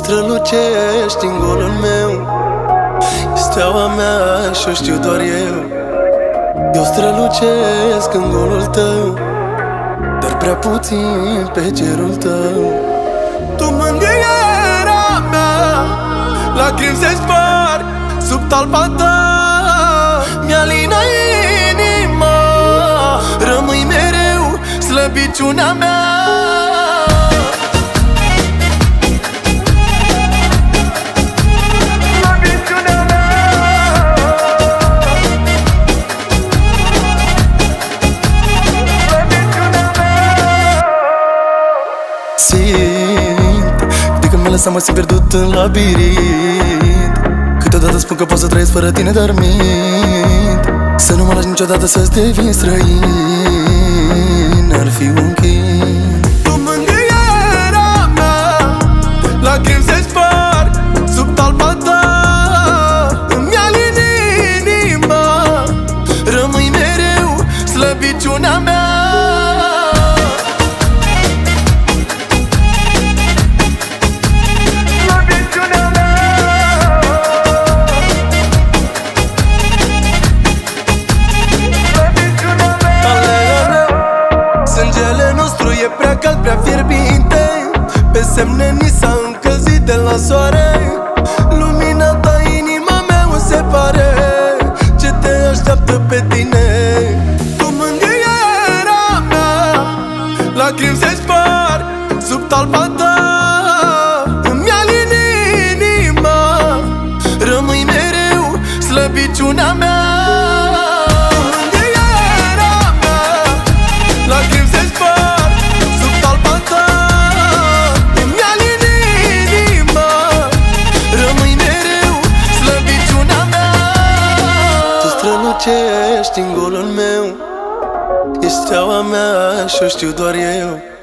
strălucești în golul meu, steaua mea și-o știu doar eu. Eu strălucesc în golul tău, dar prea puțin pe cerul tău. Tu mângâierea mea, lacrimi se spar sub talpa ta. Mi-alină inima, rămâi mereu slăbiciunea mea. De când m-ai lăsat mă simt pierdut în labirint. Câteodată spun că pot să trăiesc fără tine, dar mint. Să nu mă lași niciodată să-ți devin străin, ar fi un chin. Tu mângâierea mea, lacrimi se spar sub talpa ta. Îmi alin inima, rămâi mereu slăbiciunea mea. Sângele nostru e prea cald, prea fierbinte. Pe semne ni s-a încălzit de la soare. Lumina ta, inima mea o separe. Ce te așteaptă pe tine? Tu mângâierea mea, lacrimi se spar sub talpa ta. Îmi alin inima, rămâi mereu slăbiciunea mea. Strălucești în golul meu, ești steaua mea și-o știu doar eu.